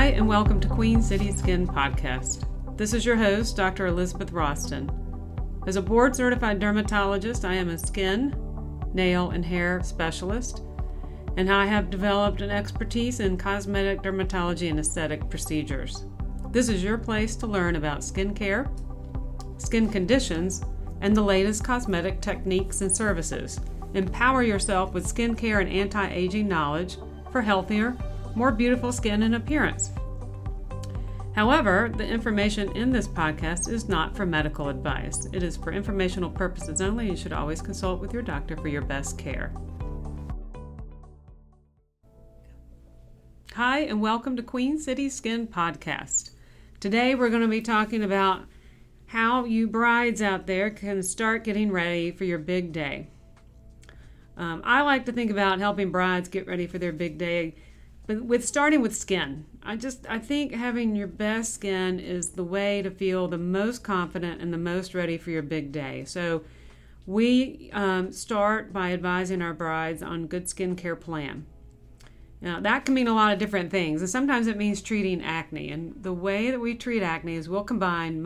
Hi, and welcome to Queen City Skin Podcast. This is your host, Dr. Elizabeth Roston. As a board-certified dermatologist, I am a skin, nail, and hair specialist, and I have developed an expertise in cosmetic dermatology and aesthetic procedures. This is your place to learn about skincare, skin conditions, and the latest cosmetic techniques and services. Empower yourself with skincare and anti-aging knowledge for healthier, more beautiful skin and appearance. However, the information in this podcast is not for medical advice. It is for informational purposes only. You should always consult with your doctor for your best care. Hi, and welcome to Queen City Skin Podcast. Today we're going to be talking about how you brides out there can start getting ready for your big day. I like to think about helping brides get ready for their big day, but starting with skin. I think having your best skin is the way to feel the most confident and the most ready for your big day. So we start by advising our brides on good skincare plan. Now, that can mean a lot of different things, and sometimes it means treating acne. And the way that we treat acne is we'll combine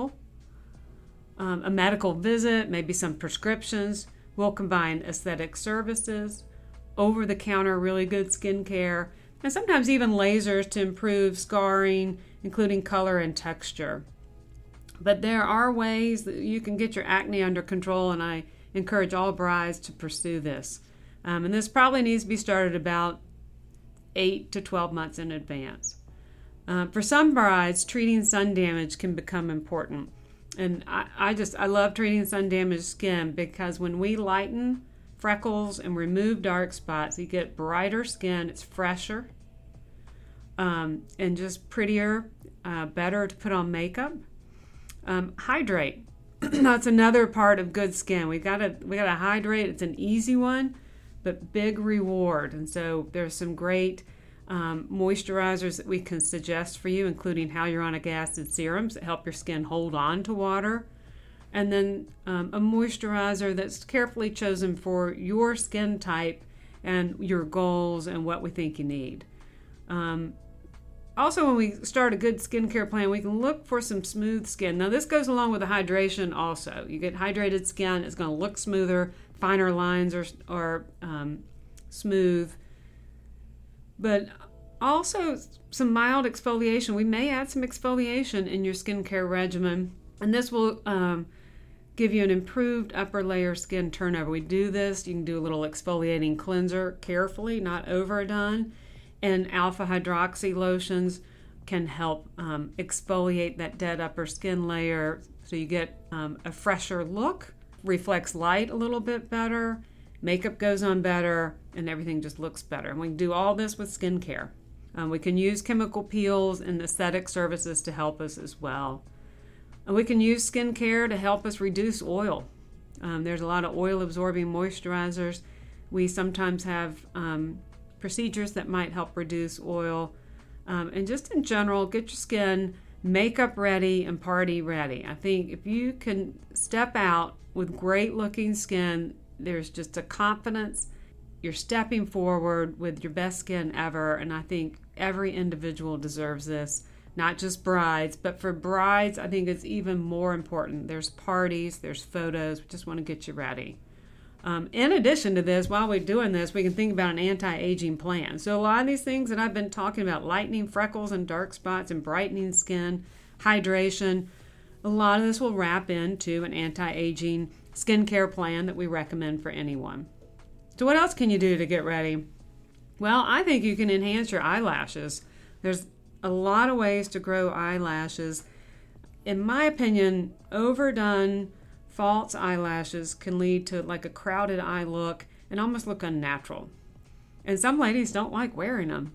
a medical visit, maybe some prescriptions. We'll combine aesthetic services, over-the-counter really good skincare, and sometimes even lasers to improve scarring, including color and texture. But there are ways that you can get your acne under control, and I encourage all brides to pursue this. And this probably needs to be started about 8 to 12 months in advance. For some brides, treating sun damage can become important. And I love treating sun-damaged skin because when we lighten freckles and remove dark spots, you get brighter skin. It's fresher and just prettier, better to put on makeup. Hydrate. That's another part of good skin. We gotta hydrate. It's an easy one, but big reward. And so there's some great moisturizers that we can suggest for you, including hyaluronic acid serums that help your skin hold on to water, and then a moisturizer that's carefully chosen for your skin type and your goals and what we think you need. Also, when we start a good skincare plan, we can look for some smooth skin. Now, this goes along with the hydration also. You get hydrated skin, it's going to look smoother, finer lines are smooth. But also some mild exfoliation. We may add some exfoliation in your skincare regimen, and this will give you an improved upper layer skin turnover. We do this. You can do a little exfoliating cleanser carefully, not overdone. And alpha hydroxy lotions can help exfoliate that dead upper skin layer so you get a fresher look, reflects light a little bit better, makeup goes on better, and everything just looks better. And we can do all this with skincare. We can use chemical peels and aesthetic services to help us as well. And we can use skincare to help us reduce oil. There's a lot of oil-absorbing moisturizers. We sometimes have procedures that might help reduce oil. And just in general, get your skin makeup ready and party ready. I think if you can step out with great-looking skin, there's just a confidence. You're stepping forward with your best skin ever, and I think every individual deserves this, not just brides, but for brides, I think it's even more important. There's parties, there's photos, we just want to get you ready. In addition to this, while we're doing this, we can think about an anti-aging plan. So a lot of these things that I've been talking about, lightening freckles and dark spots and brightening skin, hydration, a lot of this will wrap into an anti-aging skincare plan that we recommend for anyone. So what else can you do to get ready? Well, I think you can enhance your eyelashes. There's a lot of ways to grow eyelashes. In my opinion, overdone false eyelashes can lead to like a crowded eye look and almost look unnatural. And some ladies don't like wearing them.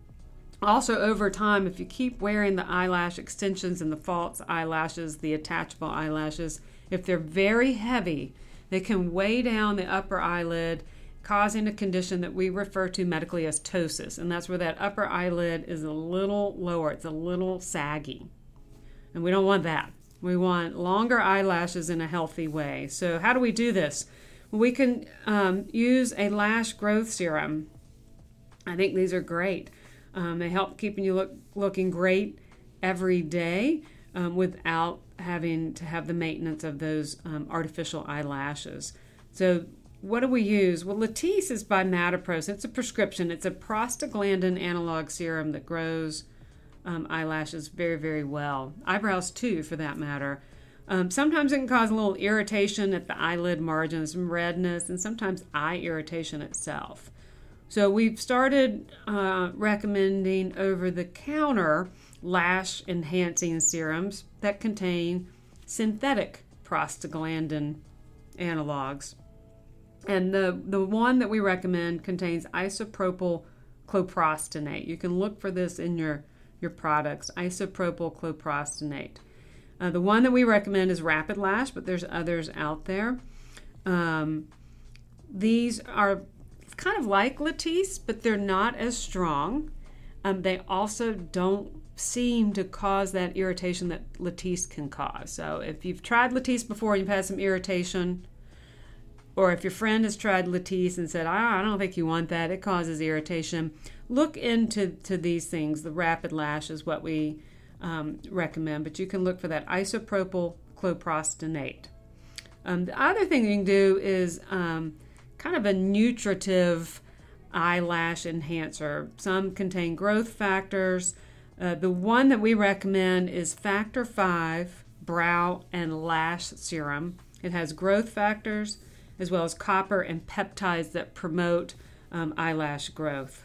Also, over time, if you keep wearing the eyelash extensions and the false eyelashes, the attachable eyelashes, if they're very heavy, they can weigh down the upper eyelid, causing a condition that we refer to medically as ptosis. And that's where that upper eyelid is a little lower. It's a little saggy. And we don't want that. We want longer eyelashes in a healthy way. So how do we do this? We can use a lash growth serum. I think these are great. They help keeping you looking great every day without having to have the maintenance of those artificial eyelashes. So what do we use? Well, Latisse is by Matapros. It's a prescription. It's a prostaglandin analog serum that grows eyelashes very, very well. Eyebrows too, for that matter. Sometimes it can cause a little irritation at the eyelid margins, some redness, and sometimes eye irritation itself. So we've started recommending over-the-counter lash enhancing serums that contain synthetic prostaglandin analogs. And the one that we recommend contains isopropyl cloprostinate. You can look for this in your products, isopropyl cloprostinate. The one that we recommend is Rapid Lash, but there's others out there. These are kind of like Latisse, but they're not as strong. They also don't seem to cause that irritation that Latisse can cause. So if you've tried Latisse before and you've had some irritation, or if your friend has tried Latisse and said, I don't think you want that, it causes irritation, look into these things. The Rapid Lash is what we recommend, but you can look for that isopropyl cloprostinate. The other thing you can do is kind of a nutritive eyelash enhancer. Some contain growth factors. The one that we recommend is Factor 5 Brow and Lash Serum. It has growth factors as well as copper and peptides that promote eyelash growth.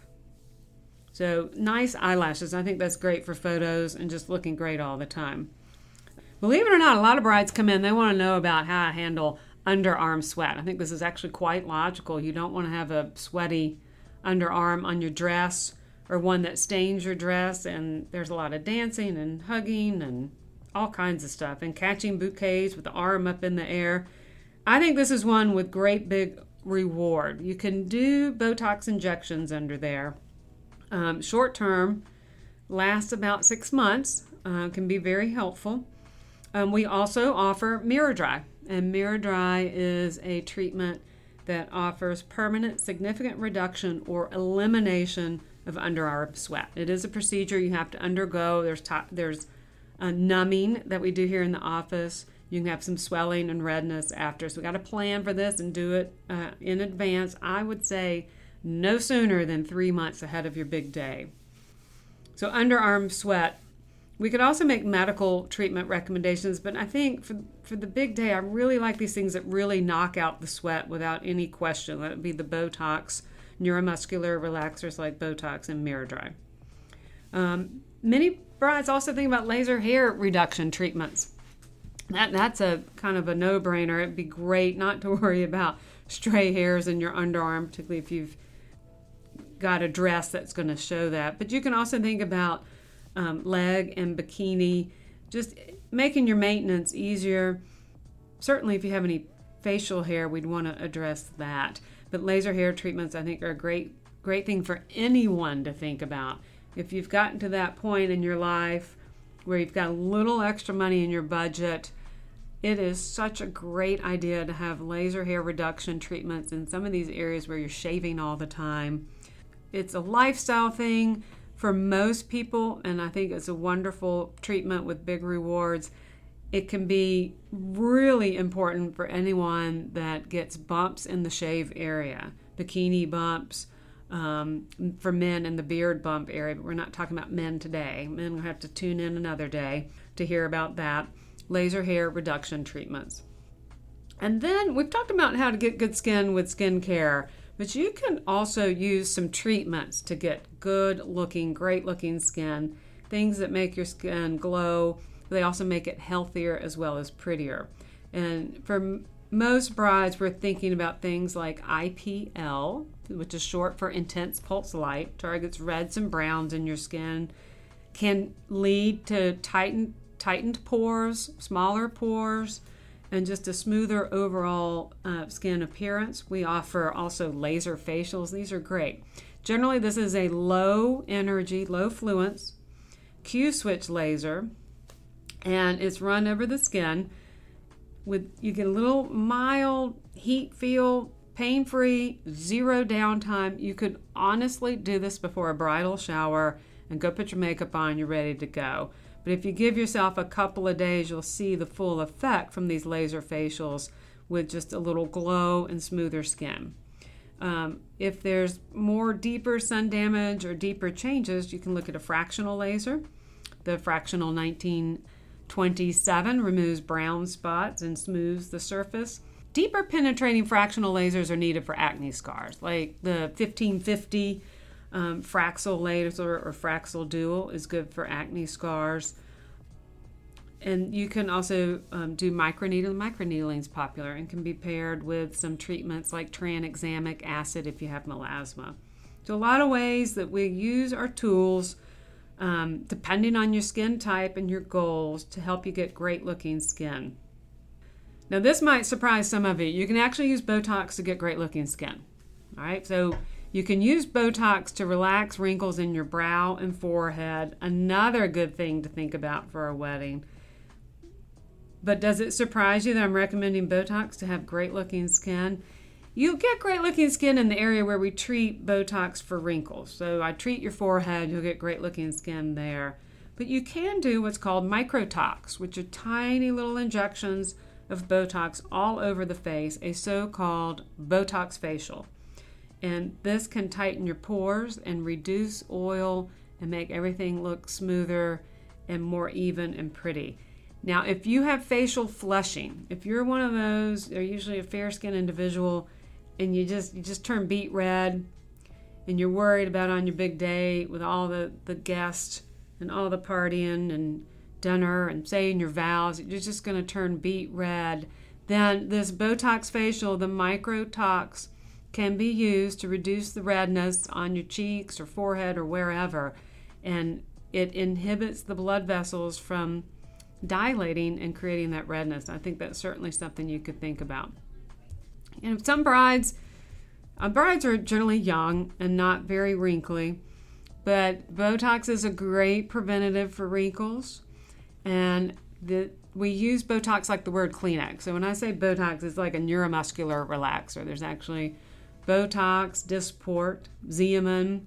So nice eyelashes. I think that's great for photos and just looking great all the time. Believe it or not, a lot of brides come in, they want to know about how to handle underarm sweat. I think this is actually quite logical. You don't want to have a sweaty underarm on your dress or one that stains your dress, and there's a lot of dancing and hugging and all kinds of stuff and catching bouquets with the arm up in the air. I think this is one with great big reward. You can do Botox injections under there. Short term, lasts about 6 months, can be very helpful. We also offer MiraDry, and MiraDry is a treatment that offers permanent significant reduction or elimination of underarm sweat. It is a procedure you have to undergo. There's numbing that we do here in the office. You can have some swelling and redness after. So we got to plan for this and do it in advance. I would say no sooner than 3 months ahead of your big day. So underarm sweat. We could also make medical treatment recommendations, but I think for the big day, I really like these things that really knock out the sweat without any question. That would be the Botox, neuromuscular relaxers like Botox and MiraDry. Many brides also think about laser hair reduction treatments. That's a kind of a no-brainer. It'd be great not to worry about stray hairs in your underarm, particularly if you've got a dress that's going to show that. But you can also think about leg and bikini, just making your maintenance easier. Certainly if you have any facial hair, we'd want to address that. But laser hair treatments, I think, are a great thing for anyone to think about. If you've gotten to that point in your life where you've got a little extra money in your budget, it is such a great idea to have laser hair reduction treatments in some of these areas where you're shaving all the time. It's a lifestyle thing for most people, and I think it's a wonderful treatment with big rewards. It can be really important for anyone that gets bumps in the shave area, bikini bumps, for men in the beard bump area, but we're not talking about men today. Men will have to tune in another day to hear about that. Laser hair reduction treatments. And then we've talked about how to get good skin with skincare, but you can also use some treatments to get good looking, great looking skin, things that make your skin glow. They also make it healthier as well as prettier. And for most brides, we're thinking about things like IPL, which is short for intense pulse light, targets reds and browns in your skin, can lead to tightened pores, smaller pores, and just a smoother overall skin appearance. We offer also laser facials. These are great. Generally, this is a low energy, low fluence Q-switch laser, and it's run over the skin. You get a little mild heat feel pain-free, zero downtime. You could honestly do this before a bridal shower and go put your makeup on, you're ready to go. But if you give yourself a couple of days, you'll see the full effect from these laser facials with just a little glow and smoother skin. If there's more deeper sun damage or deeper changes, you can look at a fractional laser. The fractional 1927 removes brown spots and smooths the surface. Deeper penetrating fractional lasers are needed for acne scars, like the 1550 Fraxel laser or Fraxel Dual is good for acne scars. And you can also do microneedling. Microneedling is popular and can be paired with some treatments like tranexamic acid if you have melasma. So a lot of ways that we use our tools depending on your skin type and your goals to help you get great looking skin. Now this might surprise some of you. You can actually use Botox to get great looking skin. All right, so you can use Botox to relax wrinkles in your brow and forehead. Another good thing to think about for a wedding. But does it surprise you that I'm recommending Botox to have great looking skin? You'll get great looking skin in the area where we treat Botox for wrinkles. So I treat your forehead, you'll get great looking skin there. But you can do what's called microtox, which are tiny little injections of Botox all over the face, a so-called Botox facial. And this can tighten your pores and reduce oil and make everything look smoother and more even and pretty. Now, if you have facial flushing, if you're one of those, they're usually a fair-skinned individual, and you just turn beet red, and you're worried about on your big day with all the guests and all the partying and dinner and saying your vows, you're just going to turn beet red, then this Botox facial, the microtox, can be used to reduce the redness on your cheeks or forehead or wherever, and it inhibits the blood vessels from dilating and creating that redness. I think that's certainly something you could think about. And some brides are generally young and not very wrinkly, but Botox is a great preventative for wrinkles, and we use Botox like the word Kleenex. So when I say Botox, it's like a neuromuscular relaxer. There's actually Botox, Dysport, Xeomin,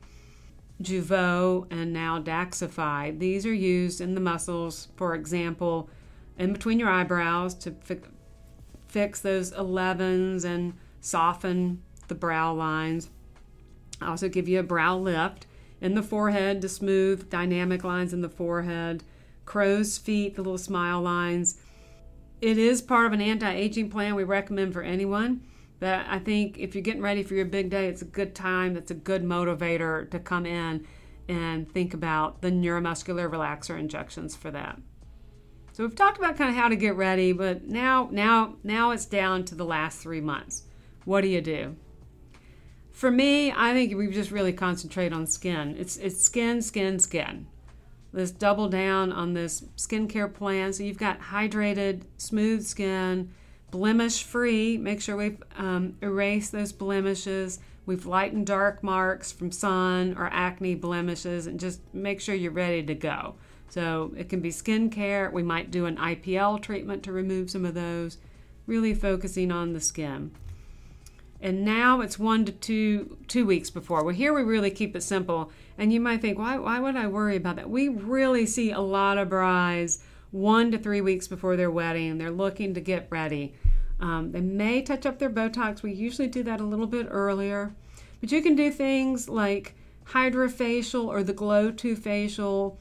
Jeuveau, and now Daxxify. These are used in the muscles, for example, in between your eyebrows to fix those 11s and soften the brow lines. I also give you a brow lift in the forehead to smooth dynamic lines in the forehead, crow's feet, the little smile lines. It is part of an anti-aging plan we recommend for anyone. But I think if you're getting ready for your big day, it's a good time. It's a good motivator to come in and think about the neuromuscular relaxer injections for that. So we've talked about kind of how to get ready, but now it's down to the last 3 months. What do you do? For me, I think we just really concentrate on skin. It's skin, skin, skin. Let's double down on this skincare plan. So you've got hydrated, smooth skin, blemish-free. Make sure we've erased those blemishes. We've lightened dark marks from sun or acne blemishes, and just make sure you're ready to go. So it can be skincare. We might do an IPL treatment to remove some of those, really focusing on the skin. And now it's 1 to 2 weeks before. Well, here we really keep it simple. And you might think, why would I worry about that? We really see a lot of brides 1 to 3 weeks before their wedding. They're looking to get ready. They may touch up their Botox. We usually do that a little bit earlier. But you can do things like HydraFacial or the Glow 2 facial,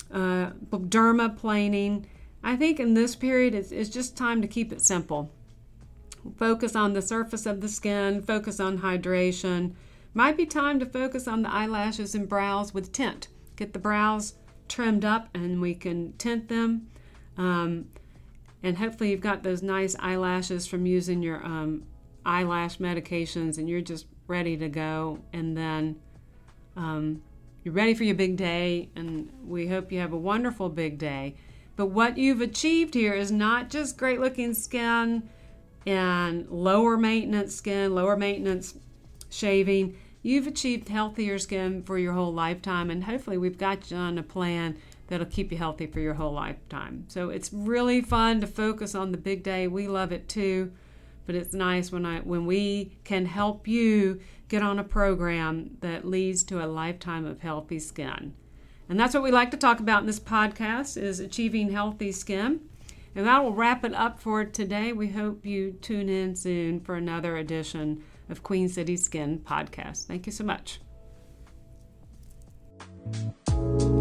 dermaplaning. I think in this period, it's just time to keep it simple. Focus on the surface of the skin, focus on hydration. Might be time to focus on the eyelashes and brows with tint. Get the brows trimmed up and we can tint them. And hopefully you've got those nice eyelashes from using your eyelash medications and you're just ready to go. And then you're ready for your big day, and we hope you have a wonderful big day. But what you've achieved here is not just great looking skin and lower maintenance skin, lower maintenance shaving. You've achieved healthier skin for your whole lifetime, and hopefully we've got you on a plan that'll keep you healthy for your whole lifetime. So it's really fun to focus on the big day. We love it too. but it's nice when we can help you get on a program that leads to a lifetime of healthy skin. And that's what we like to talk about in this podcast, is achieving healthy skin. And that will wrap it up for today. We hope you tune in soon for another edition of Queen City Skin Podcast. Thank you so much.